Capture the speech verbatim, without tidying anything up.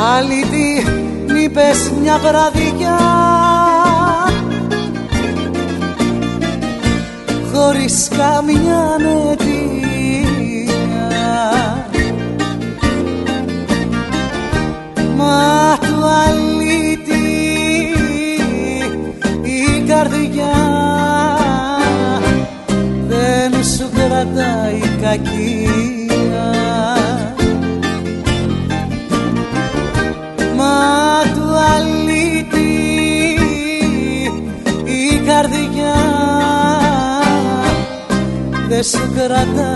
Αλήτη μη πες μια βραδιά χωρίς καμιά νετία. Μα του αλήτη η καρδιά δεν σου κρατάει κακία. Μα του αλήτη η καρδιά δεν σου κρατάει